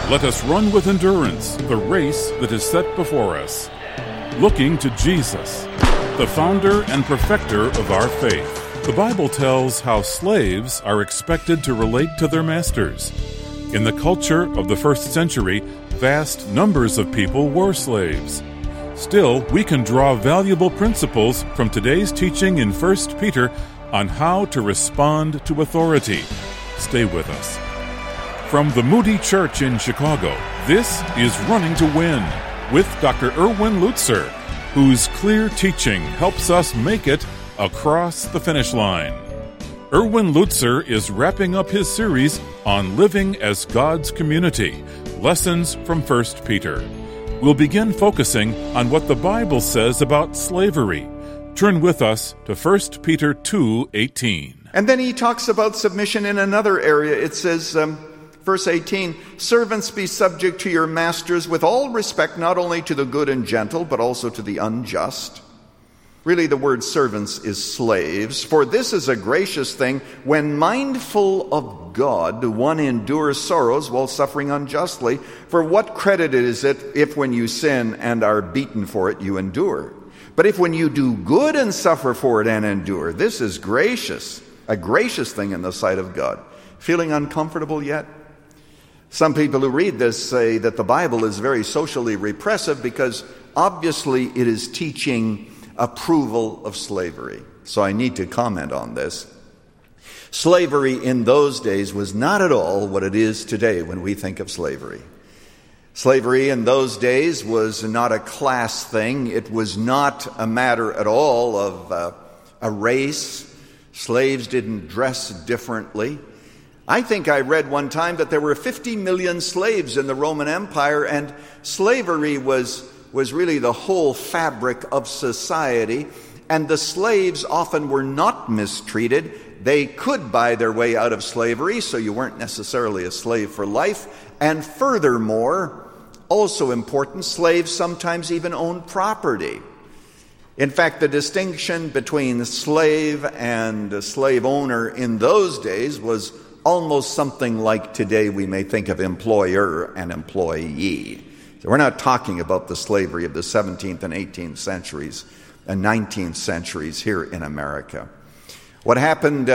Let us run with endurance the race that is set before us, looking to Jesus, the founder and perfecter of our faith. The Bible tells how slaves are expected to relate to their masters. In the culture of the first century, vast numbers of people were slaves. Still, we can draw valuable principles from today's teaching in 1 Peter on how to respond to authority. Stay with us. From the Moody Church in Chicago, this is Running to Win with Dr. Erwin Lutzer, whose clear teaching helps us make it across the finish line. Erwin Lutzer is wrapping up his series on living as God's community, lessons from 1 Peter. We'll begin focusing on what the Bible says about slavery. Turn with us to 1 Peter 2:18. And then he talks about submission in another area. It says, verse 18, "Servants, be subject to your masters with all respect, not only to the good and gentle, but also to the unjust." Really, the word servants is slaves. "For this is a gracious thing, when mindful of God, one endures sorrows while suffering unjustly. For what credit is it if when you sin and are beaten for it, you endure? But if when you do good and suffer for it and endure, this is gracious, a gracious thing in the sight of God." Feeling uncomfortable yet? Some people who read this say that the Bible is very socially repressive because obviously it is teaching approval of slavery. So I need to comment on this. Slavery in those days was not at all what it is today when we think of slavery. Slavery in those days was not a class thing. It was not a matter at all of a race. Slaves didn't dress differently. I think I read one time that there were 50 million slaves in the Roman Empire, and slavery was really the whole fabric of society, and the slaves often were not mistreated. They could buy their way out of slavery, so you weren't necessarily a slave for life. And furthermore, also important, slaves sometimes even owned property. In fact, the distinction between slave and slave owner in those days was almost something like today we may think of employer and employee. So we're not talking about the slavery of the 17th and 18th centuries and 19th centuries here in America. What happened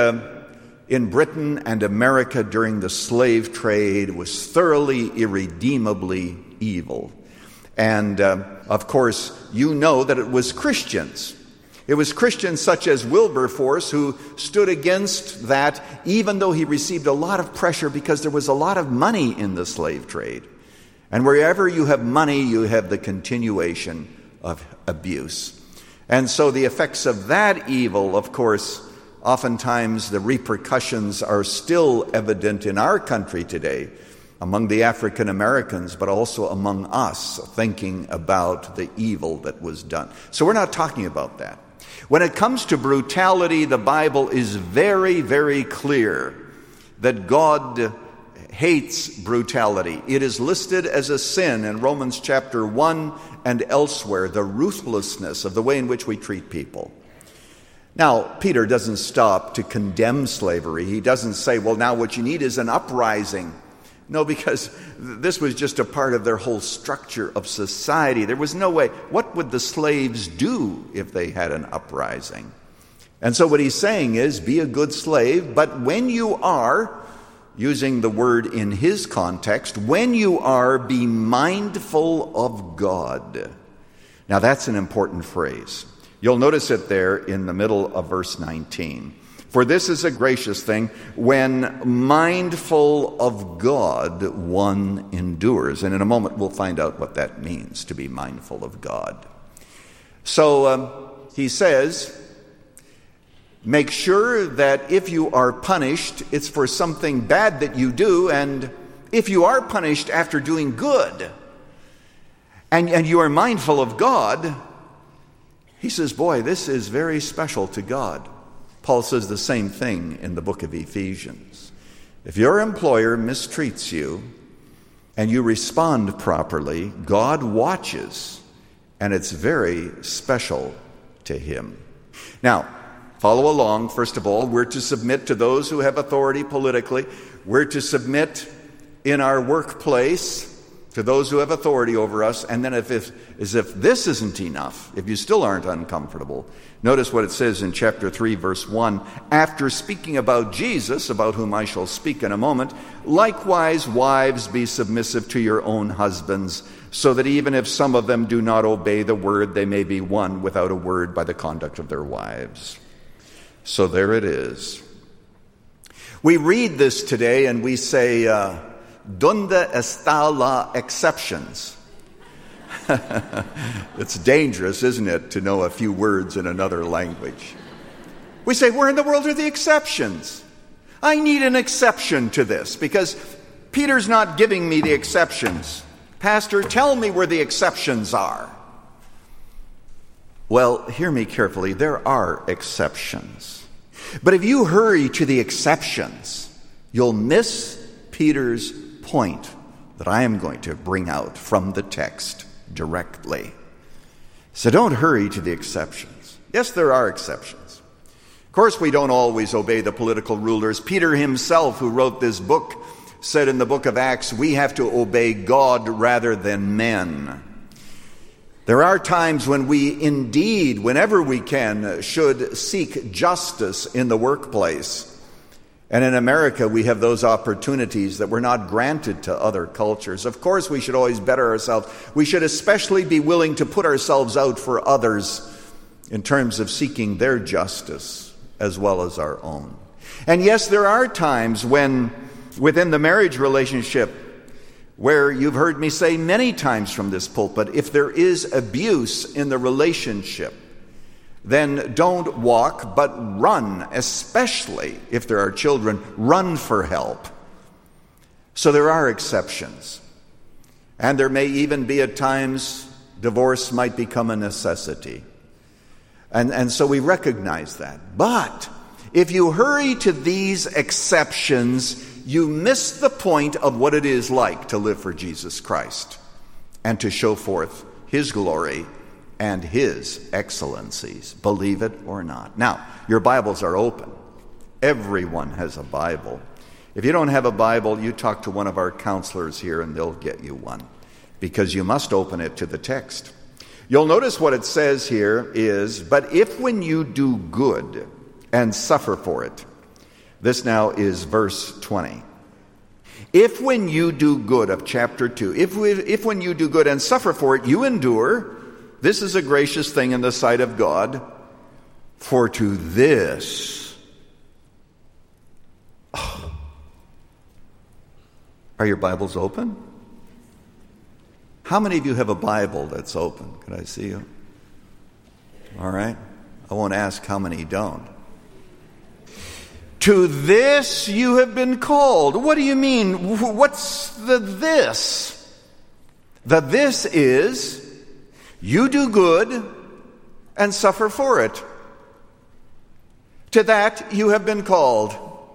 in Britain and America during the slave trade was thoroughly, irredeemably evil. And, of course, you know that it was Christians. It was Christians such as Wilberforce who stood against that, even though he received a lot of pressure because there was a lot of money in the slave trade. And wherever you have money, you have the continuation of abuse. And so the effects of that evil, of course, oftentimes the repercussions are still evident in our country today, among the African Americans, but also among us, thinking about the evil that was done. So we're not talking about that. When it comes to brutality, the Bible is very, very clear that God hates brutality. It is listed as a sin in Romans chapter 1 and elsewhere, the ruthlessness of the way in which we treat people. Now, Peter doesn't stop to condemn slavery. He doesn't say, well, now what you need is an uprising. No, because this was just a part of their whole structure of society. There was no way. What would the slaves do if they had an uprising? And so what he's saying is, be a good slave, but when you are, using the word in his context, when you are, be mindful of God. Now that's an important phrase. You'll notice it there in the middle of verse 19. "For this is a gracious thing, when mindful of God, one endures." And in a moment we'll find out what that means, to be mindful of God. So he says, make sure that if you are punished, it's for something bad that you do, and if you are punished after doing good, and you are mindful of God, he says, boy, this is very special to God. Paul says the same thing in the book of Ephesians. If your employer mistreats you and you respond properly, God watches, and it's very special to him. Now, follow along. First of all, we're to submit to those who have authority politically. We're to submit in our workplace, to those who have authority over us, and then as if this isn't enough, if you still aren't uncomfortable, notice what it says in chapter 3, verse 1. After speaking about Jesus, about whom I shall speak in a moment, likewise wives be submissive to your own husbands, so that even if some of them do not obey the word, they may be won without a word by the conduct of their wives. So there it is. We read this today and we say, ¿Dónde está la exceptions? It's dangerous, isn't it, to know a few words in another language. We say, where in the world are the exceptions? I need an exception to this because Peter's not giving me the exceptions. Pastor, tell me where the exceptions are. Well, hear me carefully. There are exceptions. But if you hurry to the exceptions, you'll miss Peter's point that I am going to bring out from the text directly. So don't hurry to the exceptions. Yes, there are exceptions. Of course, we don't always obey the political rulers. Peter himself, who wrote this book, said in the book of Acts, we have to obey God rather than men. There are times when we indeed, whenever we can, should seek justice in the workplace. And in America, we have those opportunities that were not granted to other cultures. Of course, we should always better ourselves. We should especially be willing to put ourselves out for others in terms of seeking their justice as well as our own. And yes, there are times when, within the marriage relationship, where you've heard me say many times from this pulpit, if there is abuse in the relationship, then don't walk, but run, especially if there are children, run for help. So there are exceptions. And there may even be at times divorce might become a necessity. And so we recognize that. But if you hurry to these exceptions, you miss the point of what it is like to live for Jesus Christ and to show forth His glory and His excellencies, believe it or not. Now, your Bibles are open. Everyone has a Bible. If you don't have a Bible, you talk to one of our counselors here and they'll get you one, because you must open it to the text. You'll notice what it says here is, but if when you do good and suffer for it. This now is verse 20. If when you do good of chapter 2, if when you do good and suffer for it, you endure, this is a gracious thing in the sight of God. For to this, are your Bibles open? How many of you have a Bible that's open? Can I see you? All right. I won't ask how many don't. To this you have been called. What do you mean? What's the this? The this is, you do good and suffer for it. To that you have been called.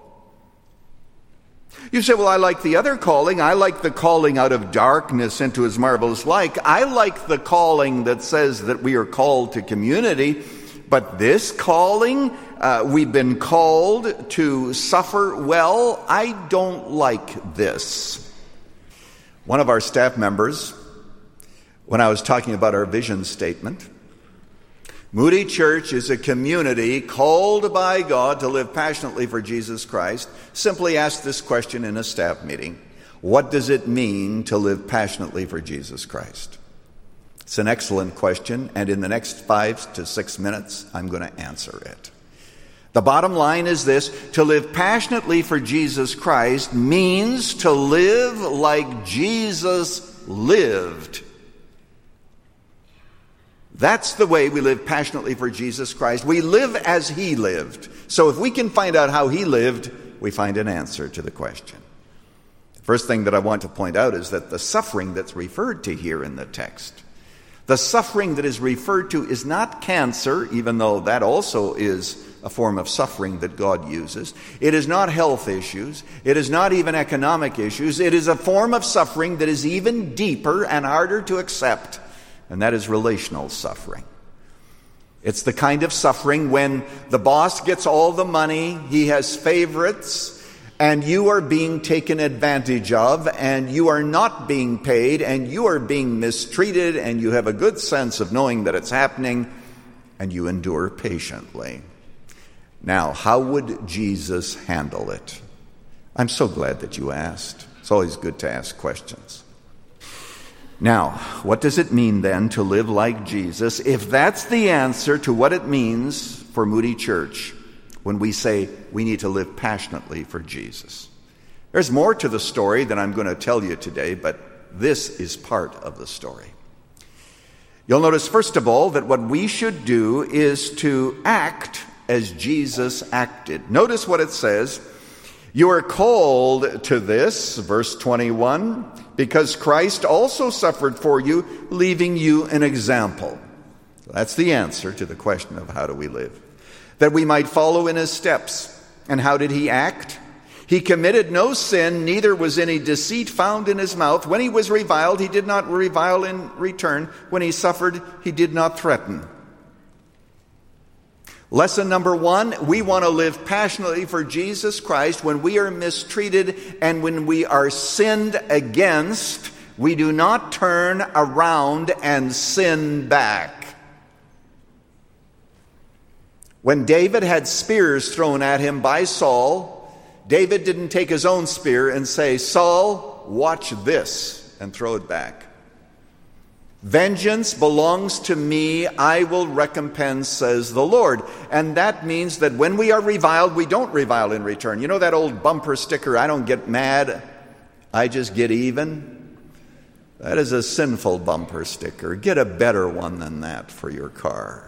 You say, well, I like the other calling. I like the calling out of darkness into His marvelous light. I like the calling that says that we are called to community. But this calling, we've been called to suffer well. I don't like this. One of our staff members, when I was talking about our vision statement, Moody Church is a community called by God to live passionately for Jesus Christ, simply asked this question in a staff meeting. What does it mean to live passionately for Jesus Christ? It's an excellent question, and in the next 5 to 6 minutes, I'm going to answer it. The bottom line is this: to live passionately for Jesus Christ means to live like Jesus lived. That's the way we live passionately for Jesus Christ. We live as He lived. So if we can find out how He lived, we find an answer to the question. The first thing that I want to point out is that the suffering that's referred to here in the text, the suffering that is referred to is not cancer, even though that also is a form of suffering that God uses. It is not health issues. It is not even economic issues. It is a form of suffering that is even deeper and harder to accept, and that is relational suffering. It's the kind of suffering when the boss gets all the money, he has favorites, and you are being taken advantage of, and you are not being paid, and you are being mistreated, and you have a good sense of knowing that it's happening, and you endure patiently. Now, how would Jesus handle it? I'm so glad that you asked. It's always good to ask questions. Now, what does it mean then to live like Jesus? If that's the answer to what it means for Moody Church when we say we need to live passionately for Jesus. There's more to the story than I'm going to tell you today, but this is part of the story. You'll notice, first of all, that what we should do is to act as Jesus acted. Notice what it says. You are called to this, verse 21, because Christ also suffered for you, leaving you an example. So that's the answer to the question of how do we live. That we might follow in his steps. And how did he act? He committed no sin, neither was any deceit found in his mouth. When he was reviled, he did not revile in return. When he suffered, he did not threaten. Lesson number 1, we want to live passionately for Jesus Christ. When we are mistreated and when we are sinned against, we do not turn around and sin back. When David had spears thrown at him by Saul, David didn't take his own spear and say, Saul, watch this, and throw it back. Vengeance belongs to me, I will recompense, says the Lord. And that means that when we are reviled, we don't revile in return. You know that old bumper sticker, I don't get mad, I just get even? That is a sinful bumper sticker. Get a better one than that for your car.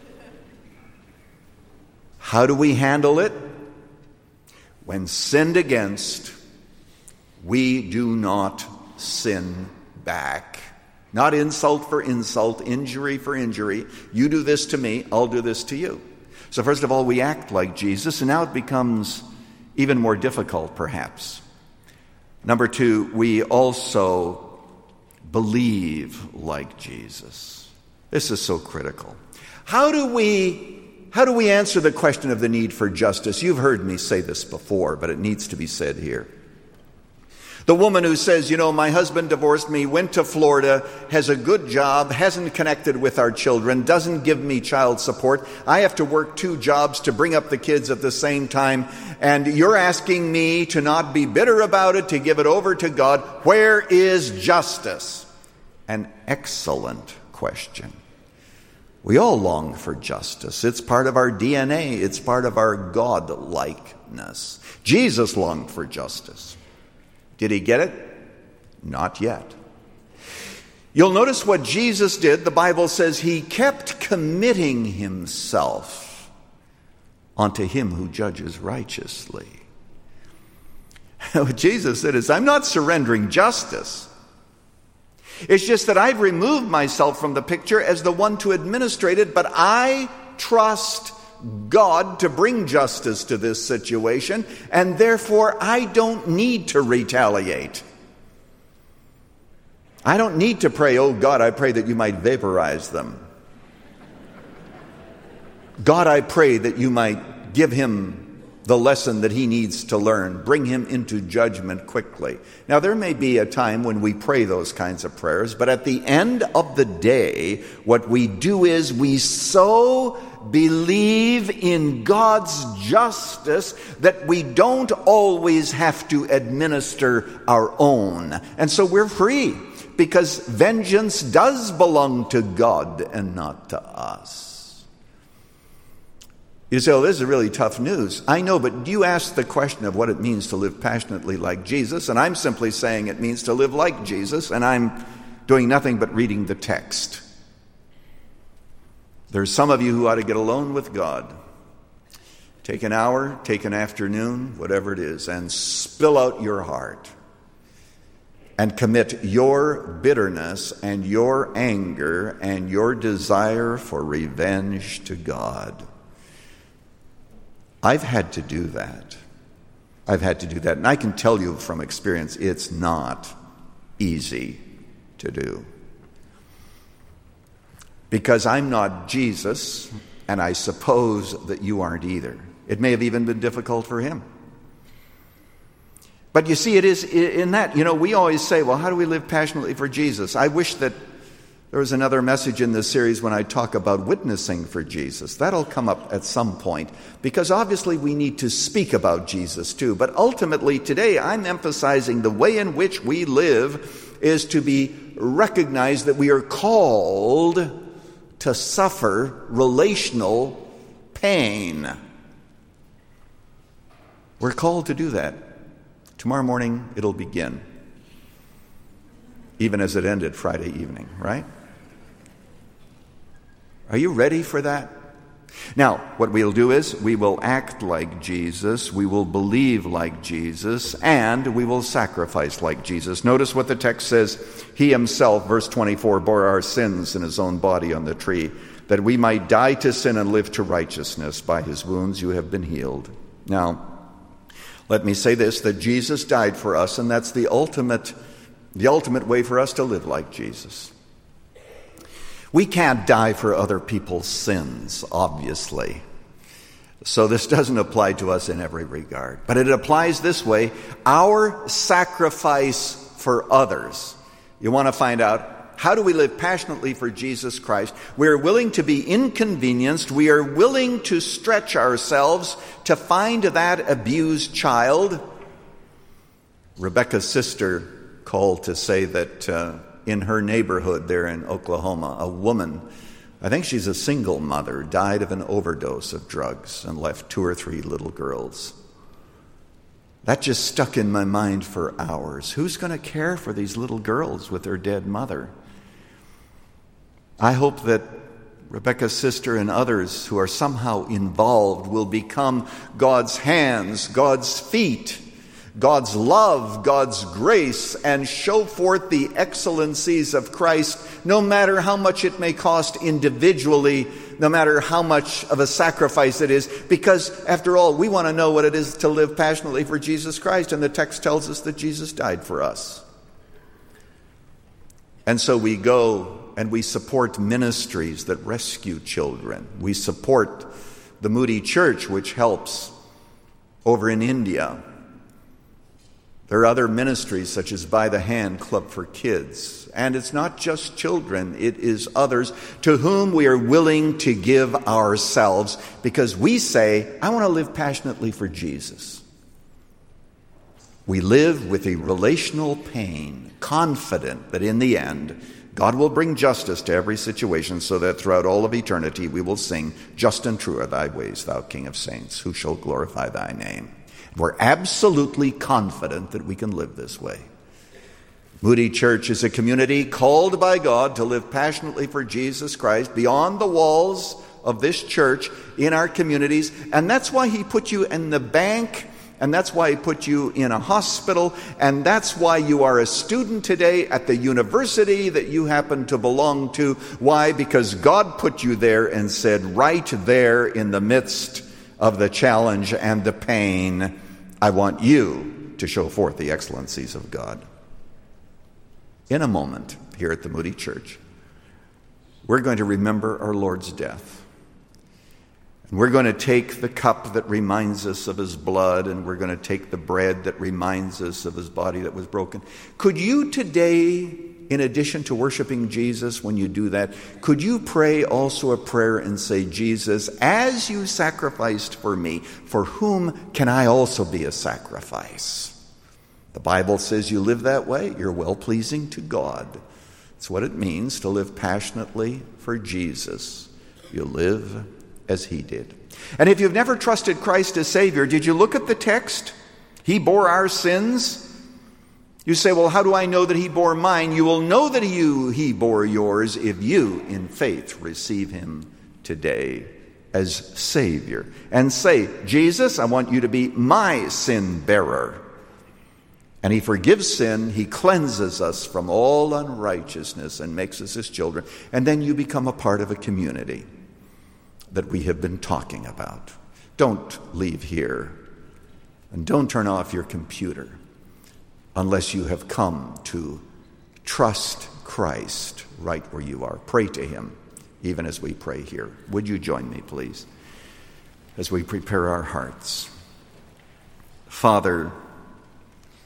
How do we handle it? When sinned against, we do not sin back. Not insult for insult, injury for injury. You do this to me, I'll do this to you. So first of all, we act like Jesus, and now it becomes even more difficult, perhaps. Number 2, we also believe like Jesus. This is so critical. How do we answer the question of the need for justice? You've heard me say this before, but it needs to be said here. The woman who says, my husband divorced me, went to Florida, has a good job, hasn't connected with our children, doesn't give me child support. I have to work 2 jobs to bring up the kids at the same time. And you're asking me to not be bitter about it, to give it over to God. Where is justice? An excellent question. We all long for justice. It's part of our DNA. It's part of our God-likeness. Jesus longed for justice. Did he get it? Not yet. You'll notice what Jesus did. The Bible says he kept committing himself unto him who judges righteously. What Jesus said is, I'm not surrendering justice. It's just that I've removed myself from the picture as the one to administrate it, but I trust God to bring justice to this situation, and therefore I don't need to retaliate. I don't need to pray, oh God, I pray that you might vaporize them. God, I pray that you might give him the lesson that he needs to learn, bring him into judgment quickly. Now, there may be a time when we pray those kinds of prayers, but at the end of the day, what we do is we so believe in God's justice that we don't always have to administer our own. And so we're free, because vengeance does belong to God and not to us. You say, this is really tough news. I know, but you asked the question of what it means to live passionately like Jesus, and I'm simply saying it means to live like Jesus, and I'm doing nothing but reading the text. There's some of you who ought to get alone with God. Take an hour, take an afternoon, whatever it is, and spill out your heart. And commit your bitterness and your anger and your desire for revenge to God. I've had to do that. And I can tell you from experience, it's not easy to do. Because I'm not Jesus, and I suppose that you aren't either. It may have even been difficult for him. But you see, it is in that, we always say, well, how do we live passionately for Jesus? I wish that there was another message in this series when I talk about witnessing for Jesus. That'll come up at some point, because obviously we need to speak about Jesus too. But ultimately today I'm emphasizing the way in which we live is to be recognized that we are called to suffer relational pain. We're called to do that. Tomorrow morning it'll begin, even as it ended Friday evening, right? Are you ready for that? Now, what we'll do is we will act like Jesus, we will believe like Jesus, and we will sacrifice like Jesus. Notice what the text says. He himself, verse 24, bore our sins in his own body on the tree, that we might die to sin and live to righteousness. By his wounds you have been healed. Now, let me say this, that Jesus died for us, and that's the ultimate way for us to live like Jesus. We can't die for other people's sins, obviously. So this doesn't apply to us in every regard. But it applies this way. Our sacrifice for others. You want to find out, how do we live passionately for Jesus Christ? We are willing to be inconvenienced. We are willing to stretch ourselves to find that abused child. Rebecca's sister called to say that in her neighborhood there in Oklahoma, a woman, I think she's a single mother, died of an overdose of drugs and left 2 or 3 little girls. That just stuck in my mind for hours. Who's going to care for these little girls with their dead mother? I hope that Rebecca's sister and others who are somehow involved will become God's hands, God's feet, God's love, God's grace, and show forth the excellencies of Christ, no matter how much it may cost individually, no matter how much of a sacrifice it is, because after all, we want to know what it is to live passionately for Jesus Christ, and the text tells us that Jesus died for us. And so we go and we support ministries that rescue children. We support the Moody Church, which helps over in India. There are other ministries such as By the Hand Club for Kids. And it's not just children, it is others to whom we are willing to give ourselves because we say, I want to live passionately for Jesus. We live with a relational pain, confident that in the end, God will bring justice to every situation so that throughout all of eternity we will sing, just and true are thy ways, thou King of saints, who shall glorify thy name. We're absolutely confident that we can live this way. Moody Church is a community called by God to live passionately for Jesus Christ beyond the walls of this church in our communities. And that's why he put you in the bank, and that's why he put you in a hospital, and that's why you are a student today at the university that you happen to belong to. Why? Because God put you there and said, right there in the midst of the challenge and the pain, I want you to show forth the excellencies of God. In a moment, here at the Moody Church, we're going to remember our Lord's death. And we're going to take the cup that reminds us of his blood, and we're going to take the bread that reminds us of his body that was broken. Could you today, in addition to worshiping Jesus, when you do that, could you pray also a prayer and say, Jesus, as you sacrificed for me, for whom can I also be a sacrifice? The Bible says you live that way, you're well-pleasing to God. It's what it means to live passionately for Jesus. You live as he did. And if you've never trusted Christ as Savior, did you look at the text? He bore our sins. You say, well, how do I know that he bore mine? You will know that he bore yours if you, in faith, receive him today as Savior. And say, Jesus, I want you to be my sin bearer. And he forgives sin, he cleanses us from all unrighteousness and makes us his children. And then you become a part of a community that we have been talking about. Don't leave here. And don't turn off your computer unless you have come to trust Christ right where you are. Pray to him, even as we pray here. Would you join me, please, as we prepare our hearts? Father,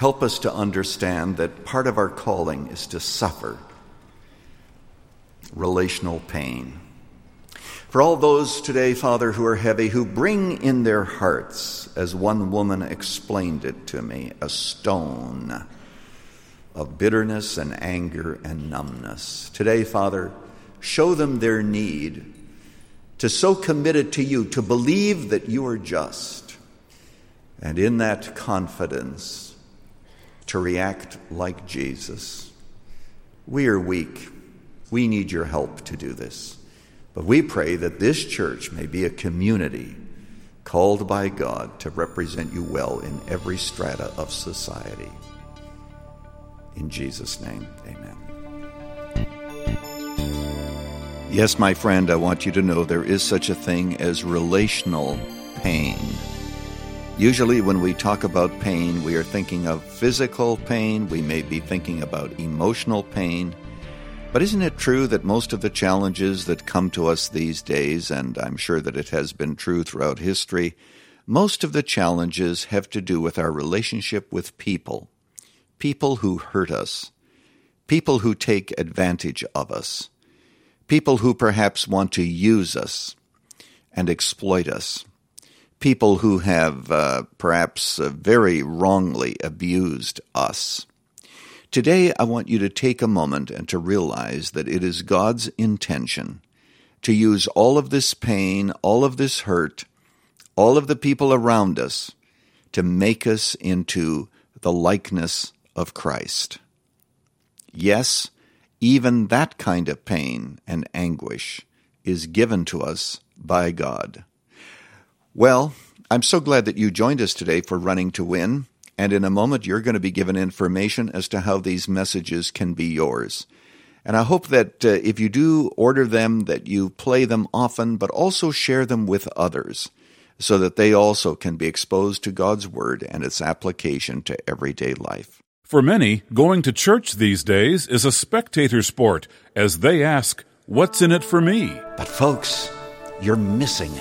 help us to understand that part of our calling is to suffer relational pain. For all those today, Father, who are heavy, who bring in their hearts, as one woman explained it to me, a stone of bitterness and anger and numbness. Today, Father, show them their need to so committed to you, to believe that you are just, and in that confidence, to react like Jesus. We are weak. We need your help to do this. But we pray that this church may be a community called by God to represent you well in every strata of society. In Jesus' name, amen. Yes, my friend, I want you to know there is such a thing as relational pain. Usually when we talk about pain, we are thinking of physical pain. We may be thinking about emotional pain. But isn't it true that most of the challenges that come to us these days, and I'm sure that it has been true throughout history, most of the challenges have to do with our relationship with people who hurt us, people who take advantage of us, people who perhaps want to use us and exploit us, people who have perhaps very wrongly abused us. Today, I want you to take a moment and to realize that it is God's intention to use all of this pain, all of this hurt, all of the people around us to make us into the likeness of Christ. Yes, even that kind of pain and anguish is given to us by God. Well, I'm so glad that you joined us today for Running to Win. And in a moment, you're going to be given information as to how these messages can be yours. And I hope that if you do order them, that you play them often, but also share them with others so that they also can be exposed to God's Word and its application to everyday life. For many, going to church these days is a spectator sport, as they ask, "What's in it for me?" But folks, you're missing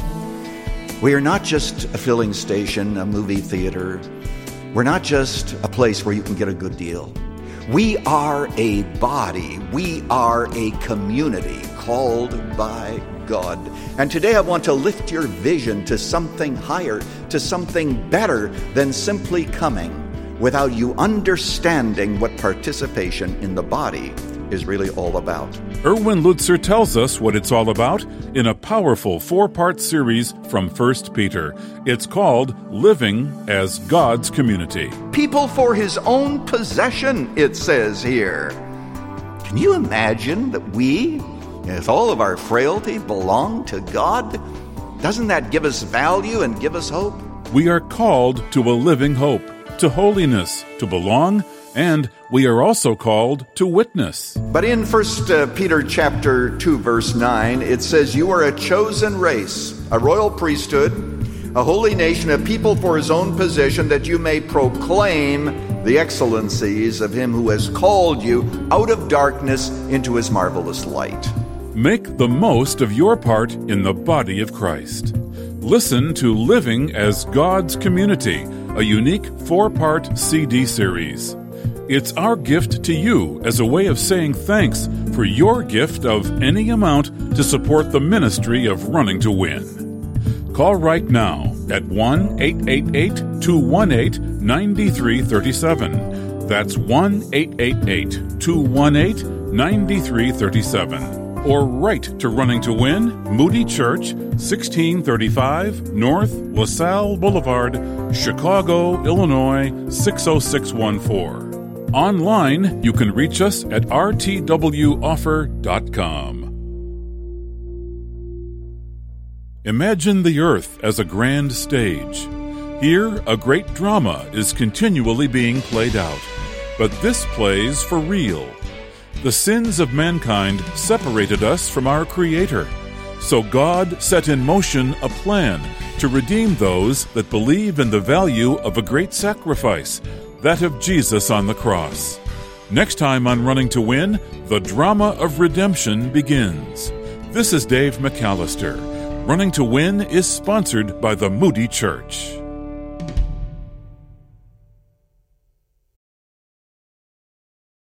it. We are not just a filling station, a movie theater. We're not just a place where you can get a good deal. We are a body. We are a community called by God. And today I want to lift your vision to something higher, to something better than simply coming without you understanding what participation in the body is really all about. Erwin Lutzer tells us what it's all about in a powerful 4-part series from 1 Peter. It's called Living as God's Community. People for his own possession, it says here. Can you imagine that we, with all of our frailty, belong to God? Doesn't that give us value and give us hope? We are called to a living hope, to holiness, to belong, and we are also called to witness. But in 1 Peter chapter 2, verse 9, it says, "You are a chosen race, a royal priesthood, a holy nation, a people for his own possession, that you may proclaim the excellencies of him who has called you out of darkness into his marvelous light." Make the most of your part in the body of Christ. Listen to Living as God's Community, a unique 4-part CD series. It's our gift to you as a way of saying thanks for your gift of any amount to support the ministry of Running to Win. Call right now at 1-888-218-9337. That's 1-888-218-9337. Or write to Running to Win, Moody Church, 1635 North LaSalle Boulevard, Chicago, Illinois, 60614. Online, you can reach us at rtwoffer.com. Imagine the earth as a grand stage. Here, a great drama is continually being played out. But this play's for real. The sins of mankind separated us from our Creator. So God set in motion a plan to redeem those that believe in the value of a great sacrifice, that of Jesus on the cross. Next time on Running to Win, the drama of redemption begins. This is Dave McAllister. Running to Win is sponsored by the Moody Church.